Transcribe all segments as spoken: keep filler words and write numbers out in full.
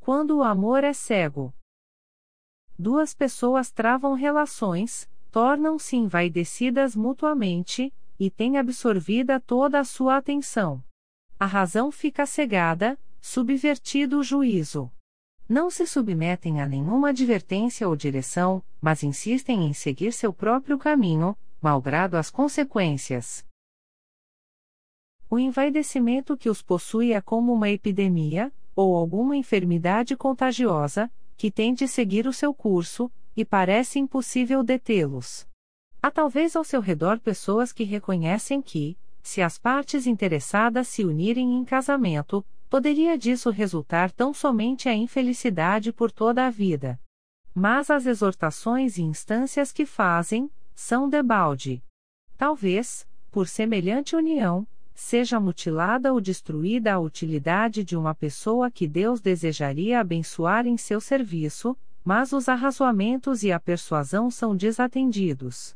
Quando o amor é cego. Duas pessoas travam relações, tornam-se envaidecidas mutuamente, e têm absorvida toda a sua atenção. A razão fica cegada, subvertido o juízo. Não se submetem a nenhuma advertência ou direção, mas insistem em seguir seu próprio caminho, malgrado as consequências. O envaidecimento que os possui é como uma epidemia, ou alguma enfermidade contagiosa, que tem de seguir o seu curso, e parece impossível detê-los. Há talvez ao seu redor pessoas que reconhecem que, se as partes interessadas se unirem em casamento, poderia disso resultar tão somente a infelicidade por toda a vida. Mas as exortações e instâncias que fazem, são debalde. Talvez, por semelhante união, seja mutilada ou destruída a utilidade de uma pessoa que Deus desejaria abençoar em seu serviço, mas os arrazoamentos e a persuasão são desatendidos.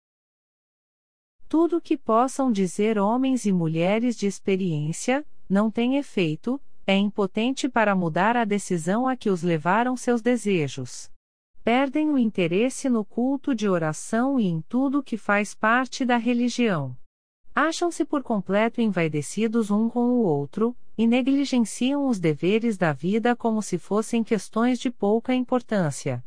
Tudo o que possam dizer homens e mulheres de experiência, não tem efeito, é impotente para mudar a decisão a que os levaram seus desejos. Perdem o interesse no culto de oração e em tudo que faz parte da religião. Acham-se por completo envaidecidos um com o outro, e negligenciam os deveres da vida como se fossem questões de pouca importância.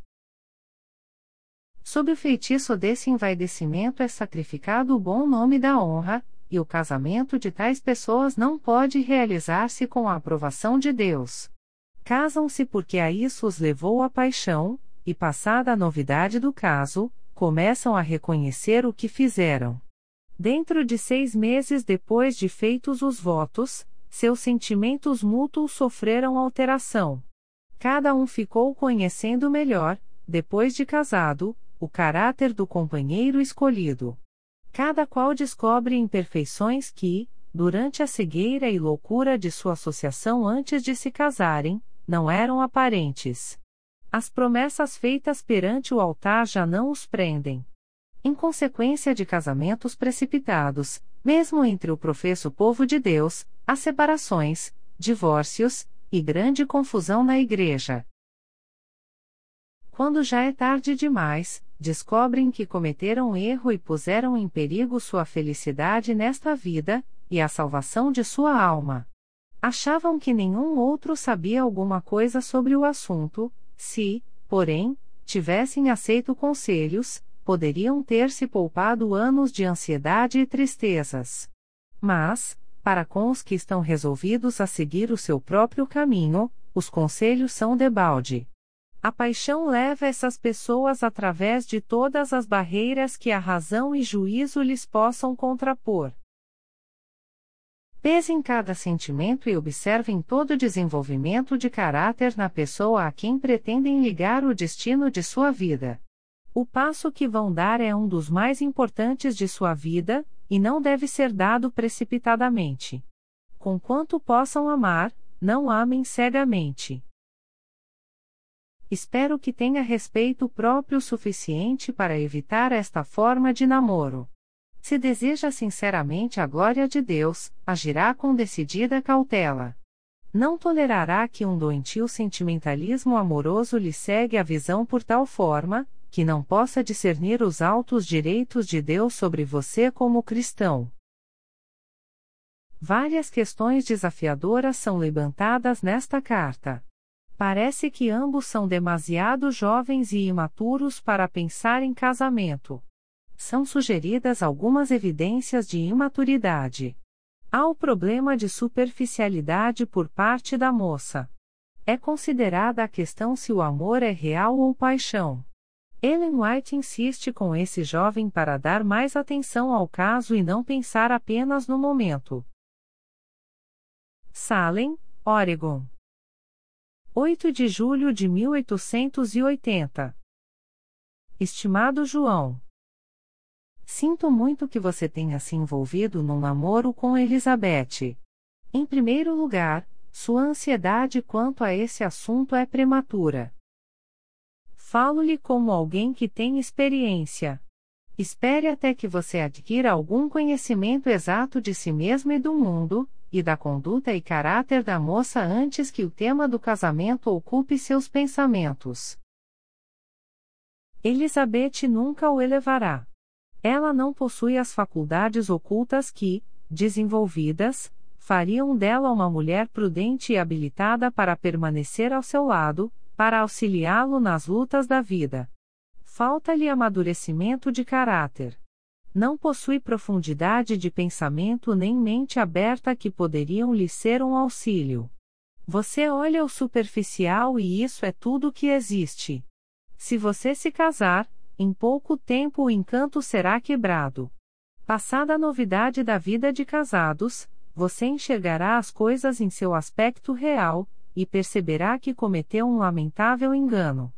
Sob o feitiço desse envaidecimento é sacrificado o bom nome da honra, e o casamento de tais pessoas não pode realizar-se com a aprovação de Deus. Casam-se porque a isso os levou a paixão, e passada a novidade do caso, começam a reconhecer o que fizeram. Dentro de seis meses depois de feitos os votos, seus sentimentos mútuos sofreram alteração. Cada um ficou conhecendo melhor, depois de casado, o caráter do companheiro escolhido. Cada qual descobre imperfeições que, durante a cegueira e loucura de sua associação antes de se casarem, não eram aparentes. As promessas feitas perante o altar já não os prendem. Em consequência de casamentos precipitados, mesmo entre o professo povo de Deus, há separações, divórcios, e grande confusão na igreja. Quando já é tarde demais, descobrem que cometeram erro e puseram em perigo sua felicidade nesta vida, e a salvação de sua alma. Achavam que nenhum outro sabia alguma coisa sobre o assunto, se, porém, tivessem aceito conselhos, poderiam ter se poupado anos de ansiedade e tristezas. Mas, para com os que estão resolvidos a seguir o seu próprio caminho, os conselhos são debalde. A paixão leva essas pessoas através de todas as barreiras que a razão e juízo lhes possam contrapor. Pesem cada sentimento e observem todo o desenvolvimento de caráter na pessoa a quem pretendem ligar o destino de sua vida. O passo que vão dar é um dos mais importantes de sua vida, e não deve ser dado precipitadamente. Conquanto possam amar, não amem cegamente. Espero que tenha respeito próprio suficiente para evitar esta forma de namoro. Se deseja sinceramente a glória de Deus, agirá com decidida cautela. Não tolerará que um doentio sentimentalismo amoroso lhe cegue a visão por tal forma, que não possa discernir os altos direitos de Deus sobre você como cristão. Várias questões desafiadoras são levantadas nesta carta. Parece que ambos são demasiado jovens e imaturos para pensar em casamento. São sugeridas algumas evidências de imaturidade. Há o problema de superficialidade por parte da moça. É considerada a questão se o amor é real ou paixão. Ellen White insiste com esse jovem para dar mais atenção ao caso e não pensar apenas no momento. Salem, Oregon. oito de julho de mil oitocentos e oitenta. Estimado João, sinto muito que você tenha se envolvido num namoro com Elizabeth. Em primeiro lugar, sua ansiedade quanto a esse assunto é prematura. Falo-lhe como alguém que tem experiência. Espere até que você adquira algum conhecimento exato de si mesmo e do mundo, e da conduta e caráter da moça antes que o tema do casamento ocupe seus pensamentos. Elizabeth nunca o elevará. Ela não possui as faculdades ocultas que, desenvolvidas, fariam dela uma mulher prudente e habilitada para permanecer ao seu lado, para auxiliá-lo nas lutas da vida. Falta-lhe amadurecimento de caráter. Não possui profundidade de pensamento nem mente aberta que poderiam lhe ser um auxílio. Você olha o superficial e isso é tudo que existe. Se você se casar, em pouco tempo o encanto será quebrado. Passada a novidade da vida de casados, você enxergará as coisas em seu aspecto real, e perceberá que cometeu um lamentável engano.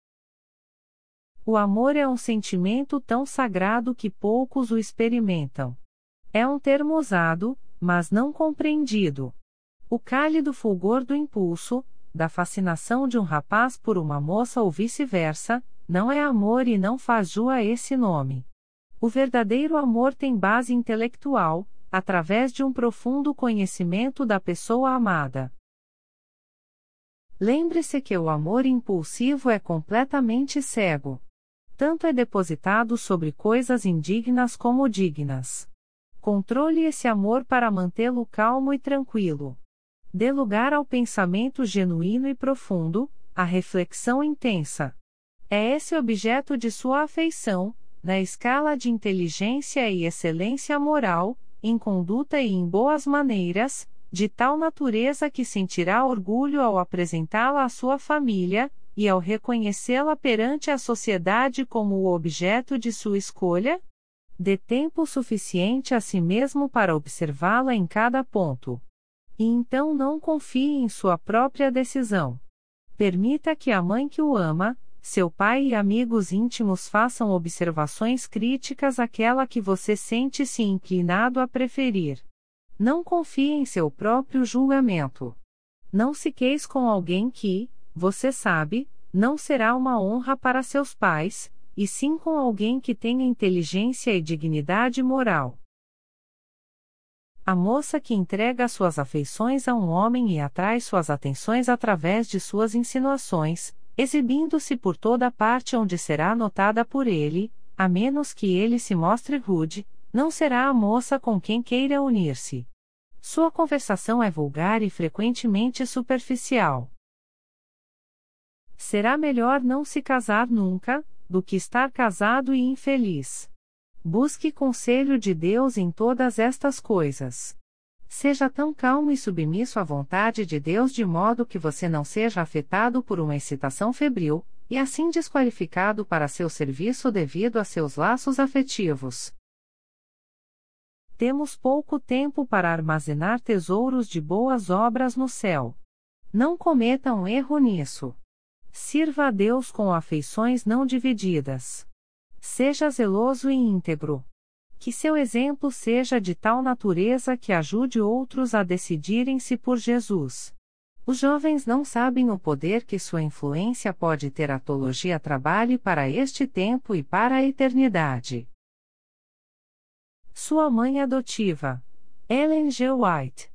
O amor é um sentimento tão sagrado que poucos o experimentam. É um termo usado, mas não compreendido. O cálido fulgor do impulso, da fascinação de um rapaz por uma moça ou vice-versa, não é amor e não faz jus a esse nome. O verdadeiro amor tem base intelectual, através de um profundo conhecimento da pessoa amada. Lembre-se que o amor impulsivo é completamente cego. Tanto é depositado sobre coisas indignas como dignas. Controle esse amor para mantê-lo calmo e tranquilo. Dê lugar ao pensamento genuíno e profundo, à reflexão intensa. É esse objeto de sua afeição, na escala de inteligência e excelência moral, em conduta e em boas maneiras, de tal natureza que sentirá orgulho ao apresentá-la à sua família, e ao reconhecê-la perante a sociedade como o objeto de sua escolha? Dê tempo suficiente a si mesmo para observá-la em cada ponto. E então não confie em sua própria decisão. Permita que a mãe que o ama, seu pai e amigos íntimos façam observações críticas àquela que você sente-se inclinado a preferir. Não confie em seu próprio julgamento. Não se queis com alguém que, você sabe, não será uma honra para seus pais, e sim com alguém que tenha inteligência e dignidade moral. A moça que entrega suas afeições a um homem e atrai suas atenções através de suas insinuações, exibindo-se por toda parte onde será notada por ele, a menos que ele se mostre rude, não será a moça com quem queira unir-se. Sua conversação é vulgar e frequentemente superficial. Será melhor não se casar nunca, do que estar casado e infeliz. Busque conselho de Deus em todas estas coisas. Seja tão calmo e submisso à vontade de Deus de modo que você não seja afetado por uma excitação febril, e assim desqualificado para seu serviço devido a seus laços afetivos. Temos pouco tempo para armazenar tesouros de boas obras no céu. Não cometa um erro nisso. Sirva a Deus com afeições não divididas. Seja zeloso e íntegro. Que seu exemplo seja de tal natureza que ajude outros a decidirem-se por Jesus. Os jovens não sabem o poder que sua influência pode ter. A teologia trabalhe para este tempo e para a eternidade. Sua mãe adotiva. Ellen G. White.